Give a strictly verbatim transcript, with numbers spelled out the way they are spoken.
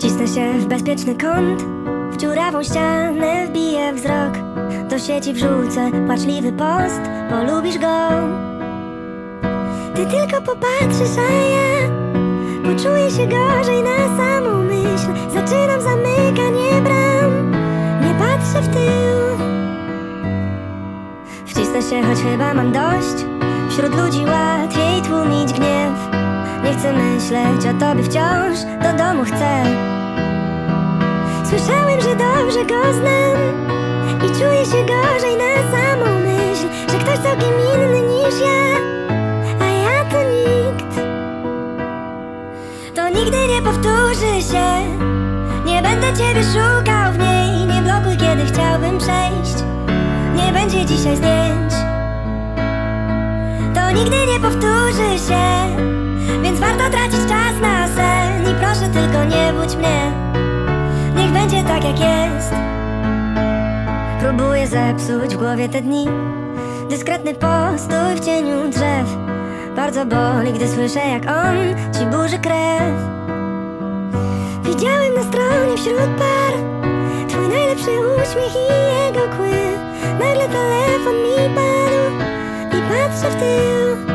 Wcisnę się w bezpieczny kąt, w dziurawą ścianę wbiję wzrok. Do sieci wrzucę płaczliwy post, polubisz go. Ty tylko popatrzysz, a ja poczuję się gorzej na samą myśl. Zaczynam zamykanie bram, nie patrzę w tył. Wcisnę się, choć chyba mam dość. Wśród ludzi łatwiej tłumić gniew. Nie chcę myśleć o tobie wciąż, do domu chcę. Słyszałem, że dobrze go znam i czuję się gorzej na samą myśl, że ktoś całkiem inny niż ja, a ja to nikt. To nigdy nie powtórzy się. Nie będę ciebie szukał w niej. Nie blokuj, kiedy chciałbym przejść. Nie będzie dzisiaj zdjęć. To nigdy nie powtórzy się, więc warto tracić czas na sen. I proszę, tylko nie budź mnie. Niech będzie tak, jak jest. Próbuję zepsuć w głowie te dni. Dyskretny postój w cieniu drzew. Bardzo boli, gdy słyszę, jak on ci burzy krew. Widziałem na stronie wśród par twój najlepszy uśmiech i jego kły. Nagle telefon mi padł i patrzę w tył.